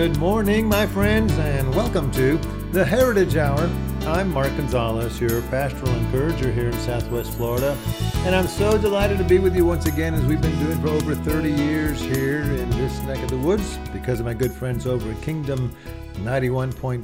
Good morning, my friends, and welcome to the Heritage Hour. I'm Mark Gonzalez, your pastoral encourager here in Southwest Florida, and I'm so delighted to be with you once again, as we've been doing for over 30 years here in this neck of the woods, because of my good friends over at Kingdom 91.5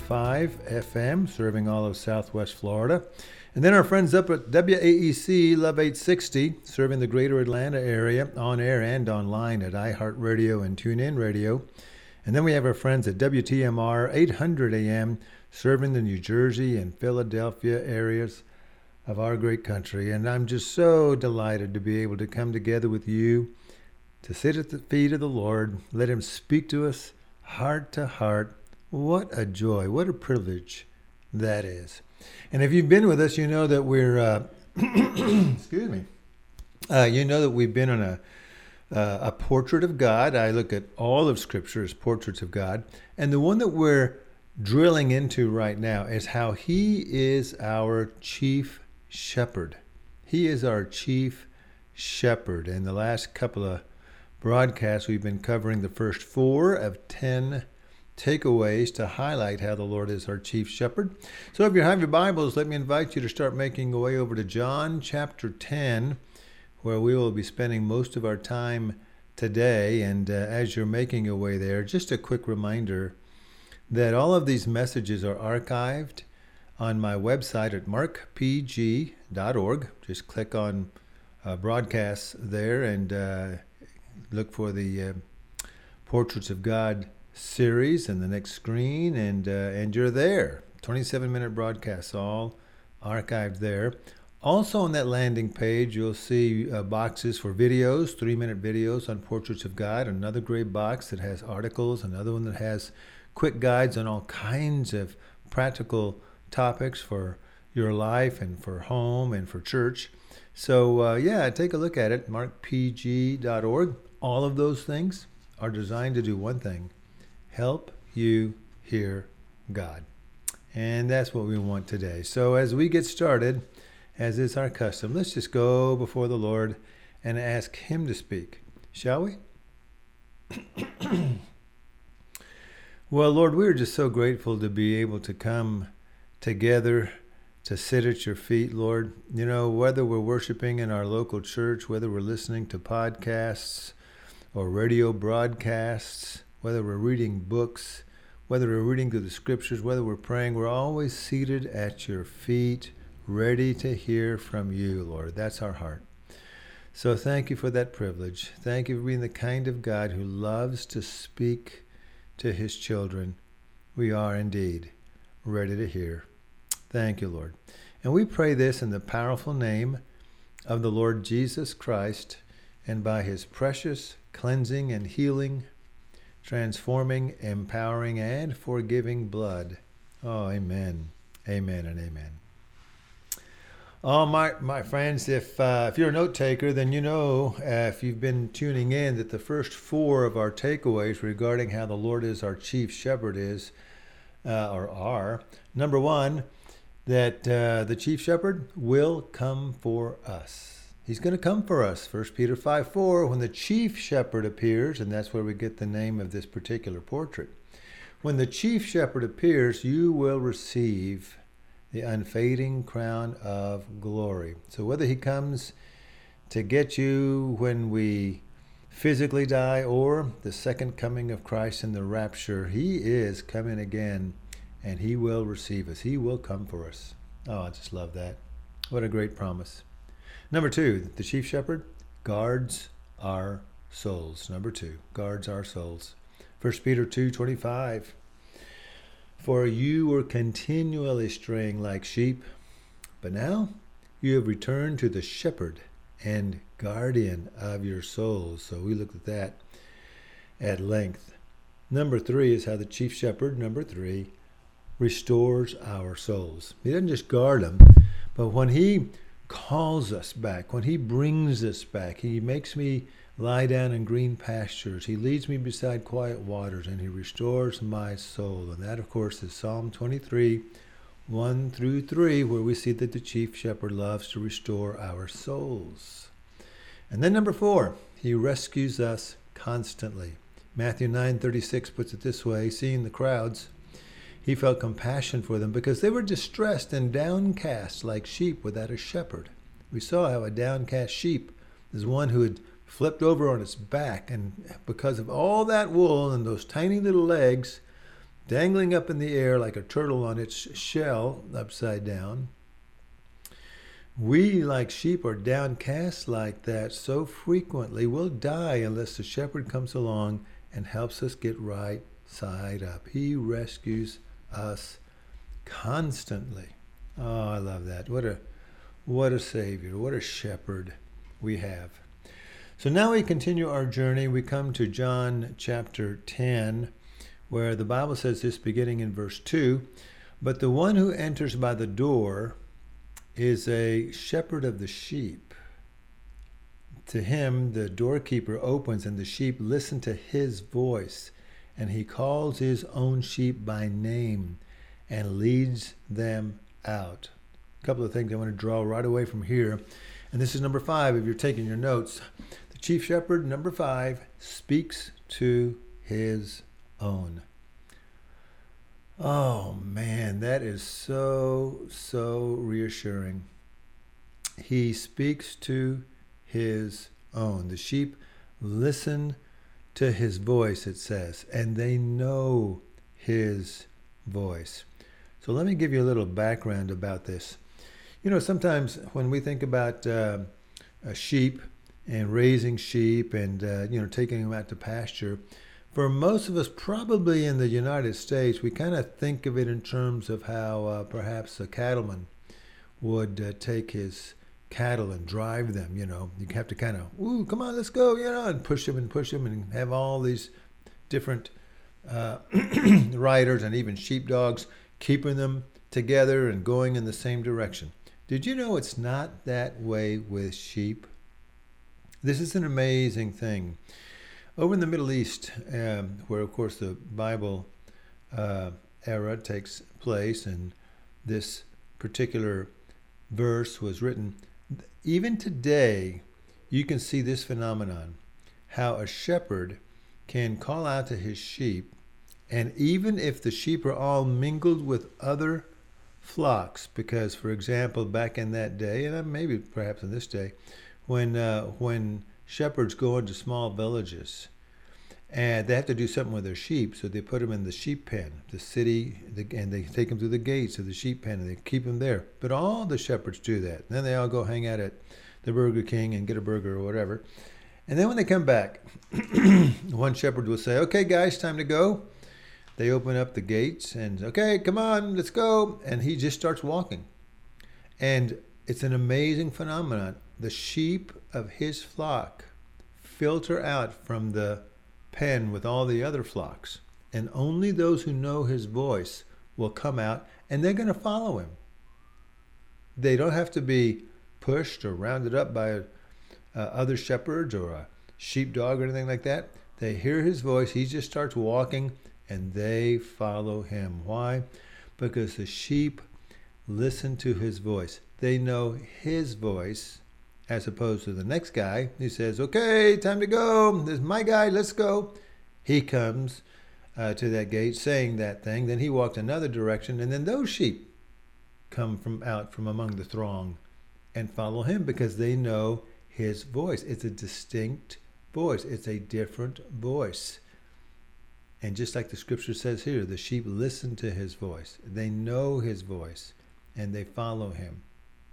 FM, serving all of Southwest Florida. And then our friends up at WAEC Love 860, serving the greater Atlanta area, on air and online at iHeartRadio and TuneIn Radio. And then we have our friends at WTMR 800 AM, serving the New Jersey and Philadelphia areas of our great country. And I'm just so delighted to be able to come together with you to sit at the feet of the Lord, let Him speak to us heart to heart. What a joy, what a privilege that is. And if you've been with us, you know that we're, excuse me, you know that we've been on a portrait of God. I look at all of Scripture as portraits of God. And the one that we're drilling into right now is how He is our chief shepherd. He is our chief shepherd. In the last couple of broadcasts, we've been covering the first 4 of 10 takeaways to highlight how the Lord is our chief shepherd. So if you have your Bibles, let me invite you to start making your way over to John chapter 10, where we will be spending most of our time today. And as you're making your way there, just a quick reminder that all of these messages are archived on my website at markpg.org. Just click on broadcasts there and look for the Portraits of God series in the next screen, and you're there. 27-minute broadcasts, all archived there. Also on that landing page, you'll see boxes for videos, 3-minute videos on Portraits of God, another great box that has articles, another one that has quick guides on all kinds of practical topics for your life and for home and for church. So take a look at it, markpg.org. All of those things are designed to do one thing: help you hear God. And that's what we want today. So as we get started, as is our custom, let's just go before the Lord and ask Him to speak, shall we? Well, Lord, we're just so grateful to be able to come together to sit at your feet, Lord. You know, whether we're worshiping in our local church, whether we're listening to podcasts or radio broadcasts, whether we're reading books, whether we're reading through the Scriptures, whether we're praying, we're always seated at your feet, ready to hear from you, Lord. That's our heart. So thank you for that privilege. Thank you for being the kind of God who loves to speak to His children. We are indeed ready to hear. Thank you, Lord. And we pray this in the powerful name of the Lord Jesus Christ, and by His precious cleansing and healing, transforming, empowering, and forgiving blood. Oh, amen. Amen and amen. Oh, my friends, if you're a note taker, then you know, if you've been tuning in, that the first 4 of our takeaways regarding how the Lord is our chief shepherd are, number 1, that the chief shepherd will come for us. He's going to come for us. 1 Peter 5:4, when the chief shepherd appears, and that's where we get the name of this particular portrait. When the chief shepherd appears, you will receive the unfading crown of glory. So whether He comes to get you when we physically die, or the second coming of Christ in the rapture, He is coming again, and He will receive us. He will come for us. Oh, I just love that. What a great promise. Number 2, the chief shepherd guards our souls. Number 2, guards our souls. 1 Peter 2:25. For you were continually straying like sheep, but now you have returned to the shepherd and guardian of your souls. So we looked at that at length. Number 3 is how the chief shepherd, number 3, restores our souls. He doesn't just guard them, but when He calls us back, when He brings us back, He makes me lie down in green pastures. He leads me beside quiet waters, and He restores my soul. And that, of course, is Psalm 23, 1 through 3, where we see that the chief shepherd loves to restore our souls. And then number 4, He rescues us constantly. Matthew 9:36 puts it this way, seeing the crowds, he felt compassion for them because they were distressed and downcast like sheep without a shepherd. We saw how a downcast sheep is one who had flipped over on its back, and because of all that wool and those tiny little legs dangling up in the air like a turtle on its shell upside down, we like sheep are downcast like that so frequently we'll die unless the shepherd comes along and helps us get right side up. He rescues us constantly. Oh, I love that. What a Savior, what a shepherd we have. So now we continue our journey. We come to John chapter 10, where the Bible says this, beginning in verse 2, "But the one who enters by the door is a shepherd of the sheep. To him the doorkeeper opens, and the sheep listen to his voice, and he calls his own sheep by name and leads them out." A couple of things I want to draw right away from here. And this is number 5 if you're taking your notes. The chief shepherd, number 5, speaks to his own. Oh man, that is so reassuring. He speaks to his own. The sheep listen to his voice, it says, and they know his voice. So let me give you a little background about this. You know, sometimes when we think about a sheep and raising sheep and, taking them out to pasture, for most of us, probably in the United States, we kind of think of it in terms of how perhaps a cattleman would take his cattle and drive them. You have to kind of, "Ooh, come on, let's go," and push them and have all these different riders and even sheepdogs keeping them together and going in the same direction. Did you know it's not that way with sheep? This is an amazing thing. Over in the Middle East, where, of course, the Bible era takes place, and this particular verse was written, even today, you can see this phenomenon, how a shepherd can call out to his sheep, and even if the sheep are all mingled with other flocks, because, for example, back in that day, and maybe perhaps in this day, when shepherds go into small villages and they have to do something with their sheep, so they put them in the sheep pen, the city, and they take them through the gates of the sheep pen and they keep them there. But all the shepherds do that. And then they all go hang out at the Burger King and get a burger or whatever. And then when they come back, one shepherd will say, "Okay, guys, time to go." They open up the gates and, "Okay, come on, let's go." And he just starts walking. And it's an amazing phenomenon. The sheep of his flock filter out from the pen with all the other flocks. And only those who know his voice will come out, and they're going to follow him. They don't have to be pushed or rounded up by other shepherds or a sheepdog or anything like that. They hear his voice. He just starts walking, and they follow him. Why? Because the sheep listen to his voice. They know his voice, as opposed to the next guy who says, "Okay, time to go. This is my guy. Let's go." He comes to that gate saying that thing. Then he walked another direction, and then those sheep come out from among the throng and follow him because they know his voice. It's a distinct voice. It's a different voice. And just like the scripture says here, the sheep listen to his voice. They know his voice, and they follow him.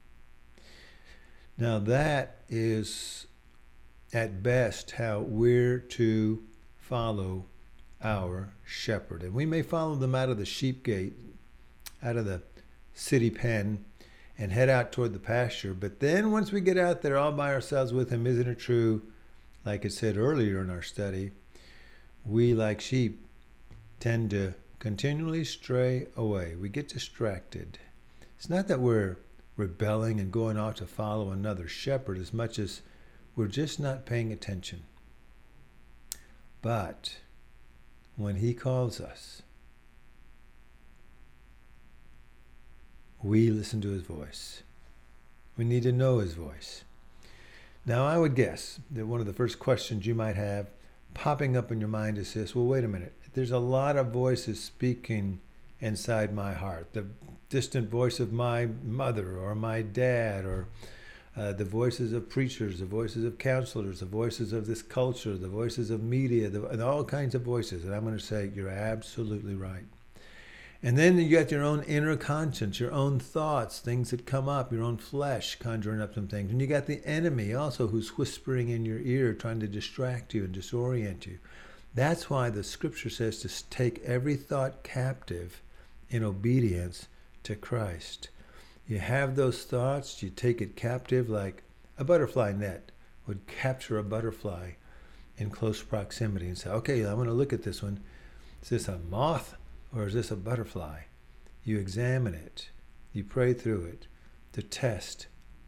Now that is, at best, how we're to follow our shepherd. And we may follow them out of the sheep gate, out of the city pen, and head out toward the pasture. But then once we get out there all by ourselves with him, isn't it true, like it said earlier in our study, we, like sheep, tend to continually stray away. We get distracted. It's not that we're rebelling and going off to follow another shepherd as much as we're just not paying attention. But when he calls us, we listen to his voice. We need to know his voice. Now, I would guess that one of the first questions you might have popping up in your mind is this: well, wait a minute. There's a lot of voices speaking inside my heart. The distant voice of my mother or my dad, or the voices of preachers, the voices of counselors, the voices of this culture, the voices of media, and all kinds of voices. And I'm going to say, you're absolutely right. And then you got your own inner conscience, your own thoughts, things that come up, your own flesh conjuring up some things. And you got the enemy also who's whispering in your ear, trying to distract you and disorient you. That's why the scripture says to take every thought captive in obedience to Christ. You have those thoughts, you take it captive like a butterfly net would capture a butterfly in close proximity and say, okay, I'm going to look at this one. Is this a moth or is this a butterfly? You examine it. You pray through it to test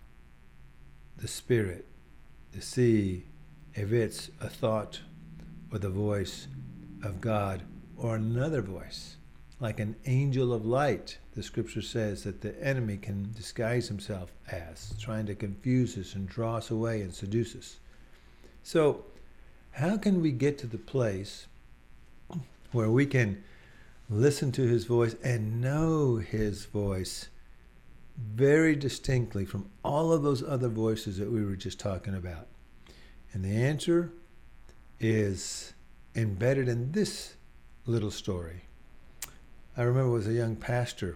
the spirit, to see if it's a thought or the voice of God or another voice. Like an angel of light, the scripture says that the enemy can disguise himself as, trying to confuse us and draw us away and seduce us. So, how can we get to the place where we can listen to his voice and know his voice very distinctly from all of those other voices that we were just talking about? And the answer is embedded in this little story. I remember as a young pastor,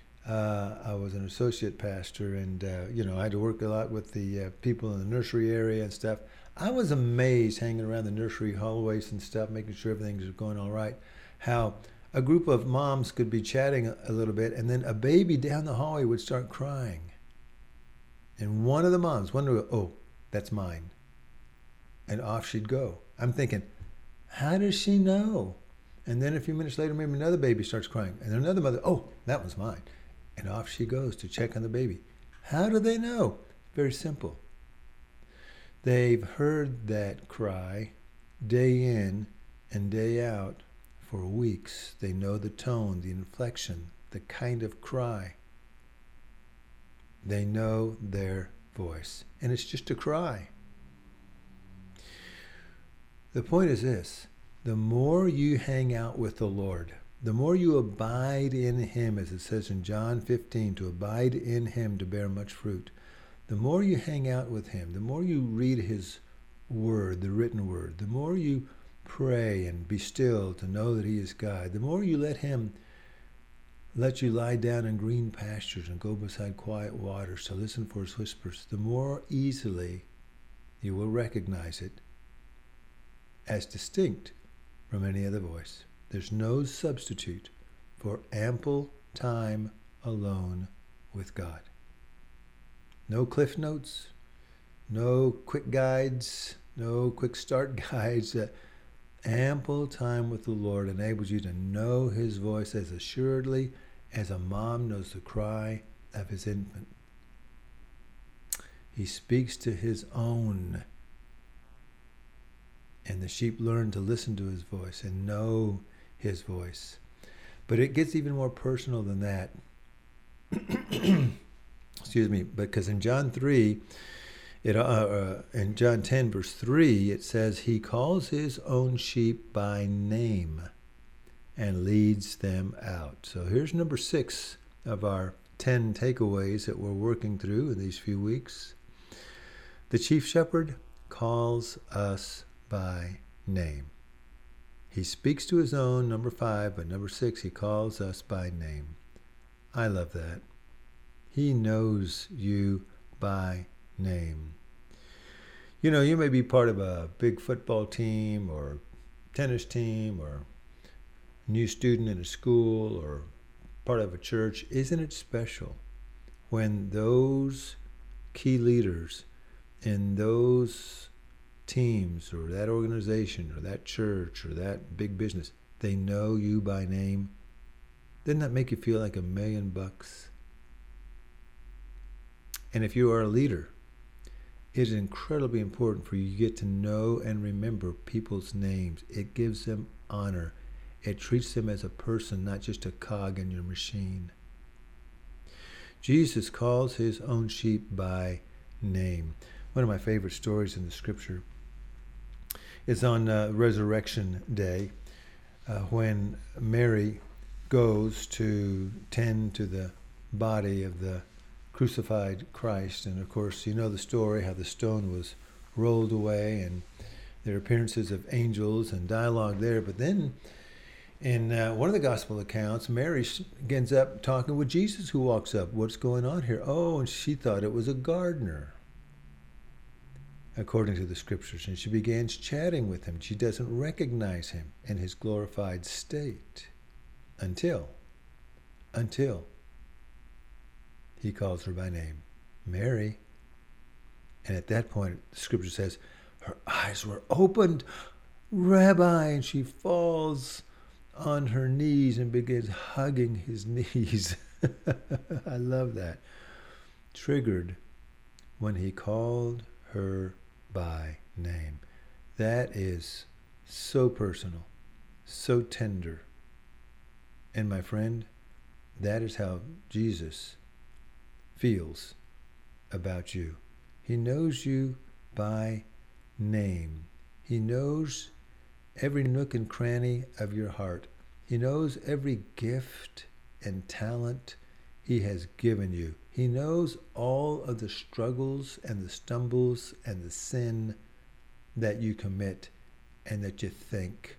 I was an associate pastor, and I had to work a lot with the people in the nursery area and stuff. I was amazed hanging around the nursery hallways and stuff, making sure everything was going all right, how a group of moms could be chatting a little bit, and then a baby down the hallway would start crying. And one of the moms would go, oh, that's mine. And off she'd go. I'm thinking, how does she know? And then a few minutes later, maybe another baby starts crying. And another mother, oh, that was mine. And off she goes to check on the baby. How do they know? Very simple. They've heard that cry day in and day out for weeks. They know the tone, the inflection, the kind of cry. They know their voice. And it's just a cry. The point is this: the more you hang out with the Lord, the more you abide in him, as it says in John 15, to abide in him to bear much fruit. The more you hang out with him, the more you read his word, the written word, the more you pray and be still to know that he is God, the more you let him let you lie down in green pastures and go beside quiet waters to listen for his whispers, the more easily you will recognize it as distinct from any other voice. There's no substitute for ample time alone with God. No cliff notes, no quick guides, no quick start guides. Ample time with the Lord enables you to know his voice as assuredly as a mom knows the cry of his infant. He speaks to his own, and the sheep learn to listen to his voice and know his voice. But it gets even more personal than that. Excuse me, because in John 3, in John 10, verse 3, it says, he calls his own sheep by name and leads them out. So here's number 6 of our 10 takeaways that we're working through in these few weeks. The chief shepherd calls us by name. He speaks to his own, number 5, but number 6, he calls us by name. I love that. He knows you by name. You know, you may be part of a big football team or tennis team or new student in a school or part of a church. Isn't it special when those key leaders in those teams or that organization or that church or that big business, they know you by name? Doesn't that make you feel like $1 million? And if you are a leader, it is incredibly important for you to get to know and remember people's names. It gives them honor. It treats them as a person, not just a cog in your machine. Jesus calls his own sheep by name. One of my favorite stories in the scripture It's on Resurrection Day when Mary goes to tend to the body of the crucified Christ. And of course, you know the story, how the stone was rolled away, and there are appearances of angels and dialogue there. But then in one of the gospel accounts, Mary ends up talking with Jesus, who walks up. What's going on here? Oh, and she thought it was a gardener, according to the scriptures. And she begins chatting with him. She doesn't recognize him in his glorified state until he calls her by name, Mary. And at that point, the scripture says, her eyes were opened, Rabbi, and she falls on her knees and begins hugging his knees. I love that. Triggered when he called her by name. That is so personal, so tender. And my friend, that is how Jesus feels about you. He knows you by name. He knows every nook and cranny of your heart. He knows every gift and talent he has given you. He knows all of the struggles and the stumbles and the sin that you commit and that you think.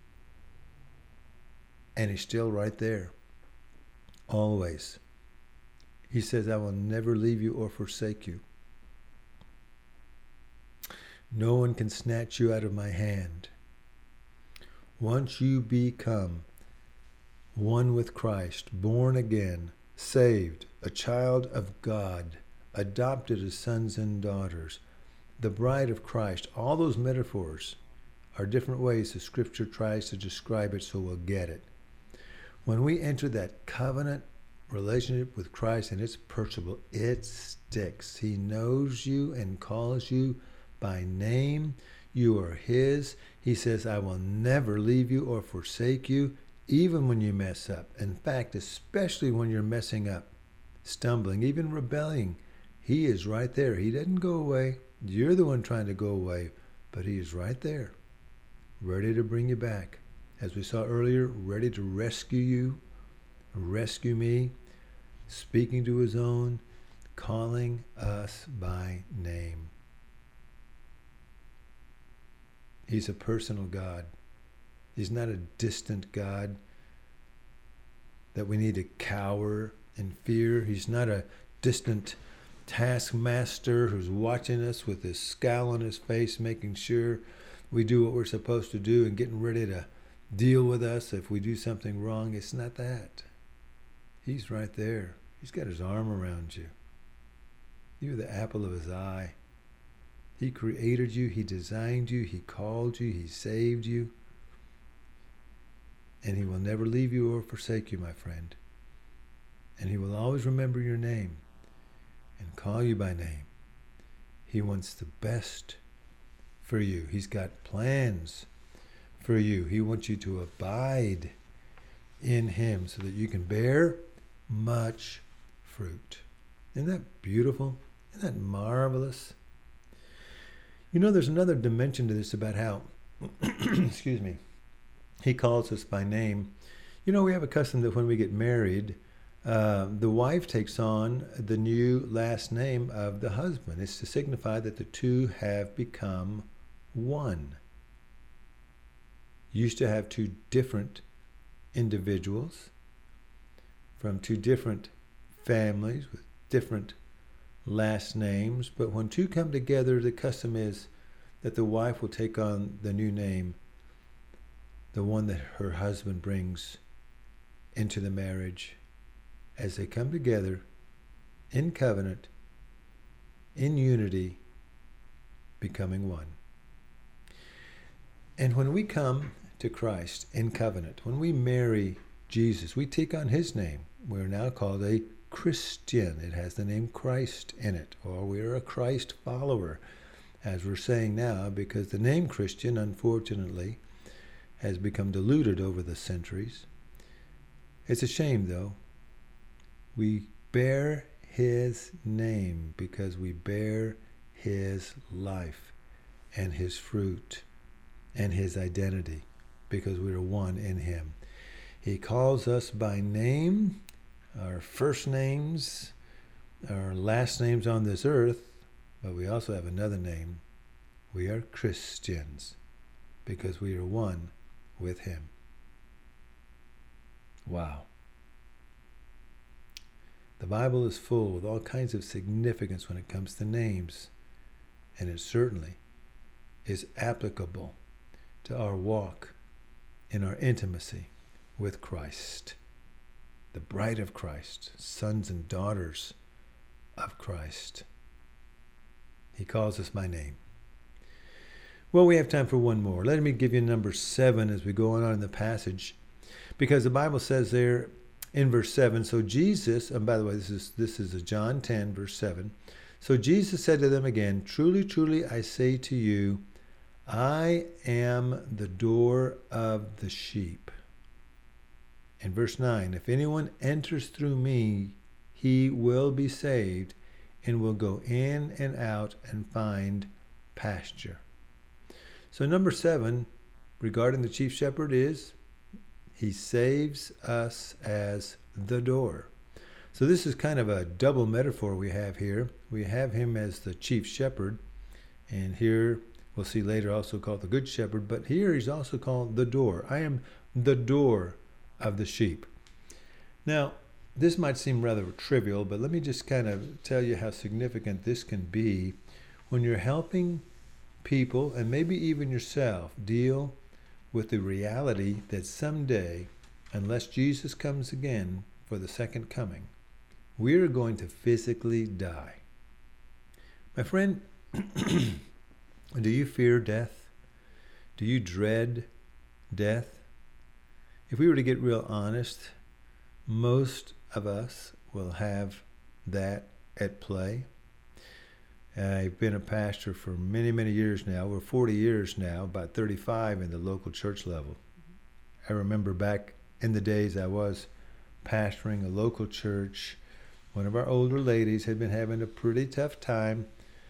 And he's still right there, always. He says, I will never leave you or forsake you. No one can snatch you out of my hand. Once you become one with Christ, born again, saved, a child of God, adopted as sons and daughters, the bride of Christ, all those metaphors are different ways the scripture tries to describe it so we'll get it. When we enter that covenant relationship with Christ, and it's personal, it sticks. He knows you and calls you by name. You are his. He says, I will never leave you or forsake you, even when you mess up. In fact, especially when you're messing up, stumbling, even rebelling, he is right there. He doesn't go away. You're the one trying to go away, but he is right there, ready to bring you back. As we saw earlier, ready to rescue you, rescue me, speaking to his own, calling us by name. He's a personal God. He's not a distant God that we need to cower in fear. He's not a distant taskmaster who's watching us with his scowl on his face, making sure we do what we're supposed to do and getting ready to deal with us if we do something wrong. It's not that. He's right there. He's got his arm around you. You're the apple of his eye. He created you. He designed you. He called you. He saved you. And he will never leave you or forsake you, my friend. And he will always remember your name and call you by name. He wants the best for you. He's got plans for you. He wants you to abide in him so that you can bear much fruit. Isn't that beautiful? Isn't that marvelous? You know, there's another dimension to this about how, excuse me, he calls us by name. You know, we have a custom that when we get married, the wife takes on the new last name of the husband. It's to signify that the two have become one. You used to have two different individuals from two different families with different last names, but when two come together, the custom is that the wife will take on the new name, the one that her husband brings into the marriage, as they come together in covenant, in unity, becoming one. And when we come to Christ in covenant, when we marry Jesus, we take on his name. We're now called a Christian. It has the name Christ in it, or we're a Christ follower, as we're saying now, because the name Christian, unfortunately, has become diluted over the centuries. It's a shame, though. We bear his name because we bear his life and his fruit and his identity because we are one in him. He calls us by name, our first names, our last names on this earth, but we also have another name. We are Christians because we are one with him. Wow. The Bible is full with all kinds of significance when it comes to names, and it certainly is applicable to our walk in our intimacy with Christ, the bride of Christ, sons and daughters of Christ. He calls us by name. Well, we have time for one more. Let me give you number 7 as we go on in the passage, because the Bible says there in verse 7, so Jesus, and by the way, this is John 10, verse 7. So Jesus said to them again, truly, truly, I say to you, I am the door of the sheep. In verse 9, if anyone enters through me, he will be saved and will go in and out and find pasture. So number 7, regarding the chief shepherd, is he saves us as the door. So this is kind of a double metaphor we have here. We have him as the chief shepherd, and here we'll see later also called the good shepherd, but here he's also called the door. I am the door of the sheep. Now, this might seem rather trivial, but let me just kind of tell you how significant this can be when you're helping people, and maybe even yourself, deal with the reality that someday, unless Jesus comes again for the second coming, we're going to physically die. My friend, do you fear death? Do you dread death? If we were to get real honest, most of us will have that at play. I've been a pastor for many, many years now. We're 40 years now, about 35 in the local church level. I remember back in the days I was pastoring a local church. One of our older ladies had been having a pretty tough time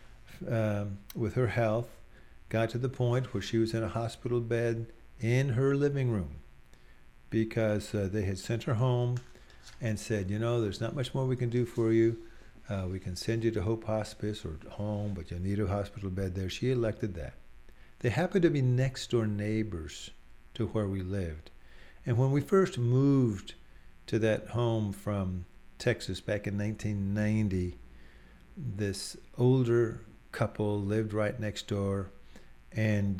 with her health. Got to the point where she was in a hospital bed in her living room because they had sent her home and said, there's not much more we can do for you. We can send you to Hope Hospice or home, but you'll need a hospital bed there. She elected that. They happened to be next door neighbors to where we lived. And when we first moved to that home from Texas back in 1990, this older couple lived right next door, and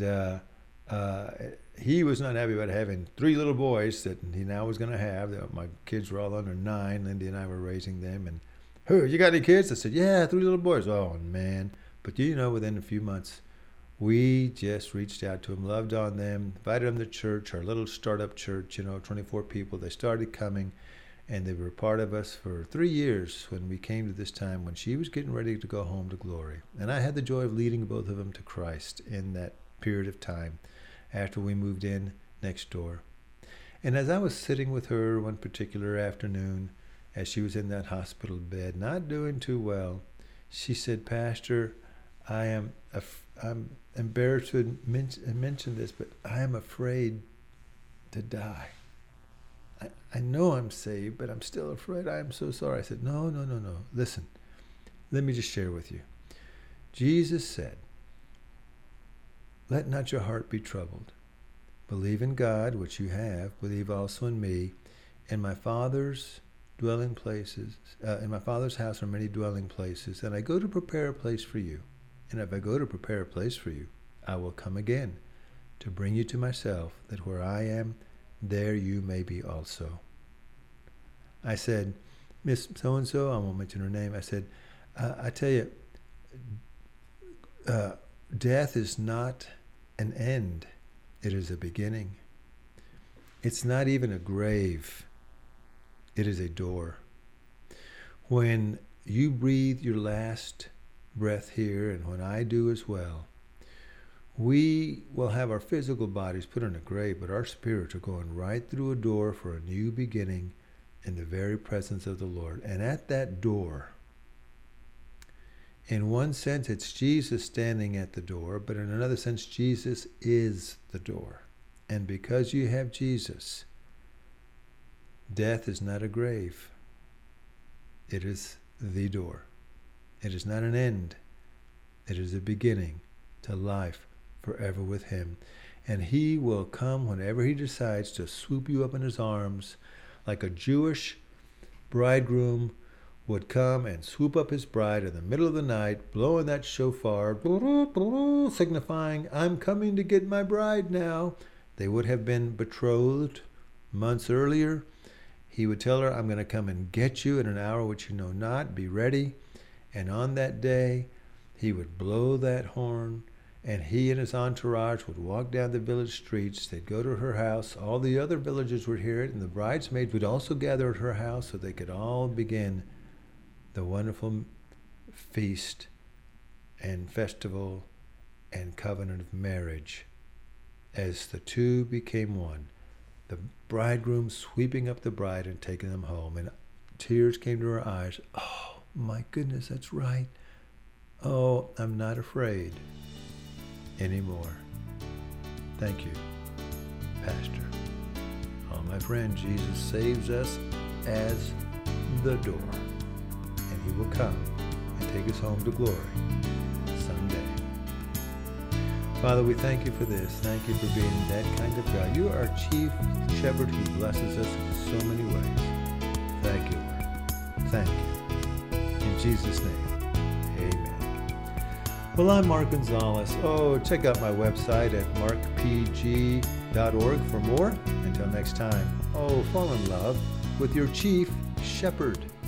he was not happy about having 3 little boys that he now was going to have. My kids were all under 9. Lindy and I were raising them, and you got any kids? I said, yeah, 3 little boys. Oh, man. But within a few months, we just reached out to them, loved on them, invited them to church, our little startup church, 24 people. They started coming, and they were part of us for 3 years when we came to this time when she was getting ready to go home to glory. And I had the joy of leading both of them to Christ in that period of time after we moved in next door. And as I was sitting with her one particular afternoon, as she was in that hospital bed, not doing too well, she said, Pastor, I'm embarrassed to mention this, but I am afraid to die. I know I'm saved, but I'm still afraid. I am so sorry. I said, no. Listen, let me just share with you. Jesus said, let not your heart be troubled. Believe in God, which you have. Believe also in me. In my Father's dwelling places, in my Father's house are many dwelling places, and I go to prepare a place for you. And if I go to prepare a place for you, I will come again to bring you to myself, that where I am, there you may be also. I said, Miss so-and-so, I won't mention her name, I said, I tell you, death is not an end. It is a beginning. It's not even a grave. It is a door. When you breathe your last breath here, and when I do as well, we will have our physical bodies put in a grave, but our spirits are going right through a door for a new beginning in the very presence of the Lord. And at that door In one sense, it's Jesus standing at the door, but in another sense, Jesus is the door. And because you have Jesus, death is not a grave. It is the door. It is not an end. It is a beginning to life forever with him. And he will come whenever he decides to swoop you up in his arms, like a Jewish bridegroom would come and swoop up his bride in the middle of the night, blowing that shofar, signifying, I'm coming to get my bride now. They would have been betrothed months earlier. He would tell her, I'm going to come and get you in an hour which you know not. Be ready. And on that day, he would blow that horn, and he and his entourage would walk down the village streets. They'd go to her house. All the other villagers would hear it, and the bridesmaids would also gather at her house so they could all begin the wonderful feast and festival and covenant of marriage as the two became one. The bridegroom sweeping up the bride and taking them home, and tears came to her eyes. Oh, my goodness, that's right. Oh, I'm not afraid anymore. Thank you, Pastor. Oh, my friend, Jesus saves us as the door, and he will come and take us home to glory someday. Father, we thank you for this. Thank you for being that kind of God. You are our chief shepherd who blesses us in so many ways. Thank you, Lord. Thank you. In Jesus' name, amen. Well, I'm Mark Gonzalez. Oh, check out my website at markpg.org for more. Until next time, oh, fall in love with your chief shepherd.